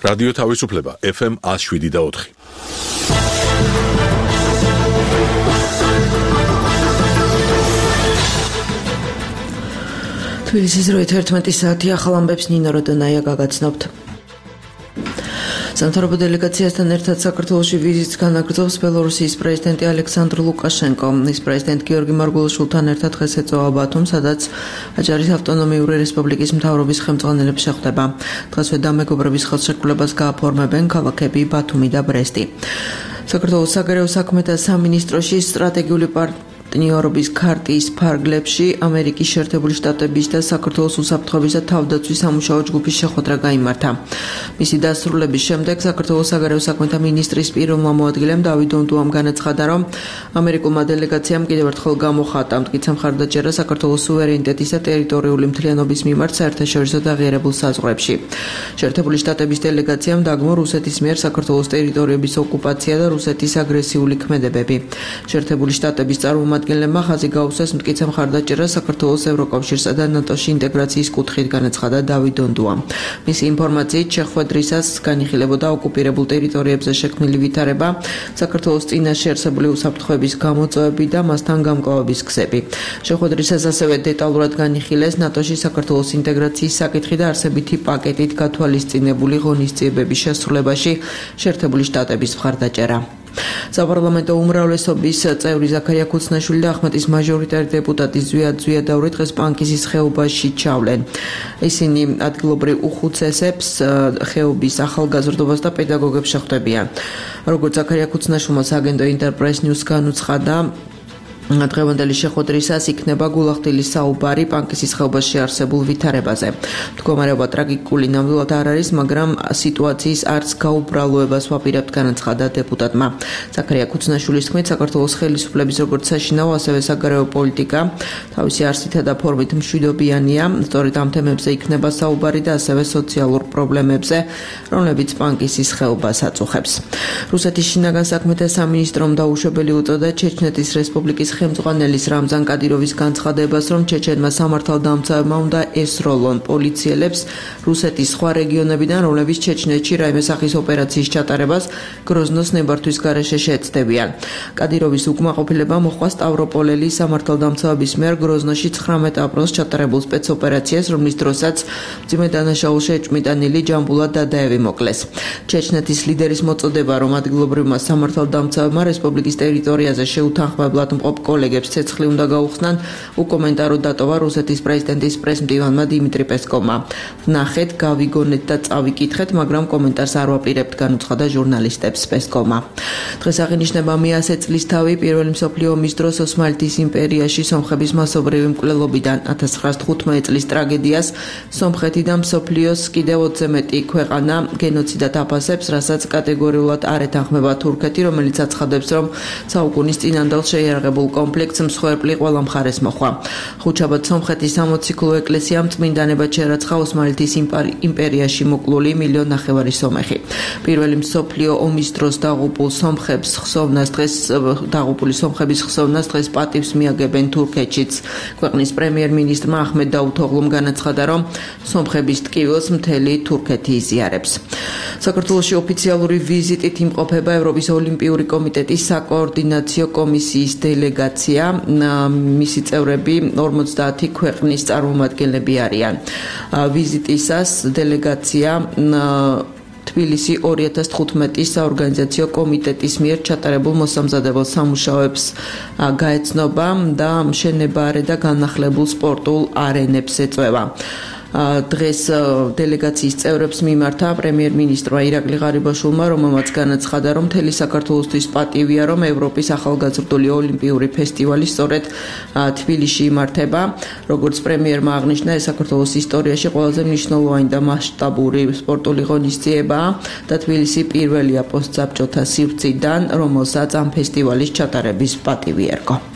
რადიო თავისუფლება FM 107.4. თბილისის 11 საათი ახალ ამბებს ნინო როდონაია გაგაცნობთ. სამთავრობო დელეგაციასთან ერთად საქართველოში ვიზიტს განაგრძობს ბელორუსიის პრეზიდენტი ალექსანდრ ლუკაშენკო. ის პრეზიდენტ გიორგი მარგველაშვილთან ერთად დღეს ეწვა ბათუმს, სადაც აჭარის ავტონომიური რესპუბლიკის მთავრობის ხელმძღვანელებს შეხვდება. დღესვე დამეგობრების ხელშეკრულებას გააფორმებენ ქალაქები ბათუმი და ბრესტი. საქართველოს საგარეო საქმეთა სამინისტროში სტრატეგიული პარტნიორობის ქარტიის ფარგლებში ამერიკის შეერთებული შტატების და საქართველოს უსაფრთხოების და თავდაცვის სამუშაო ჯგუფის შეხვედრა გაიმართა. მისი დასრულების შემდეგ საქართველოს საგარეო საქმეთა მინისტრის პირველმა მოადგილემ დავით დონდუამ განაცხადა, რომ ამერიკულმა დელეგაციამ კიდევ ერთხელ გამოხატა მტკიცე მხარდაჭერა საქართველოს სუვერენიტეტის და ტერიტორიული მთლიანობის მიმართ საერთაშორისო დაღიარებულ საზღვრებში. შეერთებული შტატების დელეგაციამ დაგმო რუსეთის მიერ საქართველოს ტერიტორიების ოკუპაცია და რუსეთის აგრესიული ქმედებები. შეერთებული შტატების წარმომადგენლებმა ხაზი გაუსვეს მტკიცე მხარდაჭერა საქართველოს ევროკავშირსა და ნატოში ინტეგრაციის კუთხით, განაცხადა დავით დონდუამ. მისი ინფორმაციით შეხვედრისას განიხილებოდა ოკუპირებულ ტერიტორიებზე შექმნილი ვითარება, საქართველოს წინაშე არსებული უსაფრთხოების გამოწვევები და მასთან გამკლავების გზები. შეხვედრისას ასევე დეტალურად განიხილეს ნატოში საქართველოს ინტეგრაციის საკითხი და არსებითი პაკეტით გათვალისწინებული ღონისძიებების შესრულებაში შეერთებული შტატების მხარდაჭერა. საპარლამენტო უმრავლესობის წევრი ზაქარია ქუცნაშვილი და ახმეტის მაჟორიტარი დეპუტატი ზვიად ზვიადაური დღეს პანკისის ხეობაში ჩავლენ. ისინი ადგილობრივ უხუცესებს, ხეობის ახალგაზრდობას და პედაგოგებს შეხვდებიან. როგორც ზაქარია ქუცნაშვილმა სააგენტო ინტერპრეს ნიუს განუცხადა, დღევანდელი შეხვედრისას იქნება გულახდილი საუბარი პანკისის ხეობაში არსებულ ვითარებაზე. მდგომარეობა ტრაგიკული ნამდვილად არ არის, მაგრამ სიტუაციის არც გაუბრალოებას ვაპირებთ, განაცხადა დეპუტატმა. ზაქარია ქუცნაშვილის თქმით, საქართველოს ხელისუფლების როგორც საშინაო, ასევე საგარეო პოლიტიკა თავისი არსითა და ფორმით მშვიდობიანია. სწორედ ამ თემებზე იქნება საუბარი და ასევე სოციალურ პრობლემებზე, რომლებიც პანკისის ხეობას აწუხებს. რუსეთის შინაგან საქმეთა სამინისტრომ დაუშვებელი უწოდა ჩეჩნეთის რესპუბლიკის ხელმძღვანელის რამზან კადიროვის განცხადებას, რომ ჩეჩენმა სამართალდამცავებმა უნდა ესროლონ პოლიციელებს რუსეთის სხვა რეგიონებიდან, რომლებიც ჩეჩნეთში რაიმე სახის ოპერაციის ჩატარებას გროზნოს ნებართვის გარეშე შეეცდებიან. კადიროვის უკმაყოფილება მოჰყვა სტავროპოლელის სამართალდამცავების მიერ გროზნოში 19 აპრილს ჩატარებულ სპეცოპერაციას, რომლის დროსაც მძიმე დანაშაულში ეჭვმიტანილი ჯამბულად დადაევი მოკლეს. ჩეჩნეთის ლიდერის მოწოდება, რომ ადგილობრივმა სამართალდამცავებმა რესპუბლიკის ტერიტორიაზე შეუთანხმებლად მყოფ კოლეგებს ცეცხლი უნდა გაუხსნან, უკომენტაროდ დატოვა რუსეთის პრეზიდენტის პრესმდივანმა დიმიტრი პესკოვმა. ვნახეთ, გავიგონეთ და წავიკითხეთ, მაგრამ კომენტარს არ ვაპირებთ, განუცხადა ჟურნალისტებს პესკოვმა. დღეს აღინიშნება 100 წლის თავი პირველი მსოფლიო ომის დროს ოსმალეთის იმპერიაში სომხების მასობრივი მკვლელობიდან. 1915 წლის ტრაგედიას სომხეთი და მსოფლიოს კიდევ 20 მეტი ქვეყანა გენოციდად აფასებს, რასაც კატეგორიულად არ ეთანხმება თურქეთი, რომელიც აცხადებს, რომ საუკუნის წინანდელ შეიარაღებულ კომპლექსს მსხვერპლი ყველა მხარეს მოხვა. ხუჩაბად სომხეთის სამოციქულო ეკლესიამ წმინდანებად შერაცხა ოსმალეთის იმპერიაში მოკლული 1,5 მილიონი სომეხი. პირველი მსოფლიო ომის დროს დაღუპული სომხების ხსოვნას დღეს პატივს მიაგებენ თურქეთშიც. ქვეყნის პრემიერ-მინისტრმა აჰმედ დაუთოღლუმ განაცხადა, რომ სომხების ტკივილს მთელი თურქეთი იზიარებს. საქართველოში ოფიციალური ვიზიტით იმყოფება ევროპის ოლიმპიური კომიტეტის საკოორდინაციო კომისიის დელეგაცია. მისი წევრები 50 ქვეყნის წარმომადგენლები არიან. ვიზიტისას დელეგაცია თბილისი 2015 საორგანიზაციო კომიტეტის მიერ ჩატარებულ მოსამზადებელ სამუშაოებს გაეცნობა და მშენებარე და განახლებულ სპორტულ არენებს ეწევა. დღეს დელეგაციის წევრებს მიმართა პრემიერ-მინისტრმა ირაკლი ღარიბაშვილმა, რომელმაც განაცხადა, რომ მთელი საქართველოსთვის პატივია, რომ ევროპის ახალგაზრდული ოლიმპიური ფესტივალი სწორედ თბილისში იმართება. როგორც პრემიერმა აღნიშნა, ეს საქართველოს ისტორიაში ყველაზე მნიშვნელოვანი და მასშტაბური სპორტული ღონისძიებაა და თბილისი პირველია პოსტსაბჭოთა სივრციდან, რომელსაც ამ ფესტივალის ჩატარების პატივი ერგო.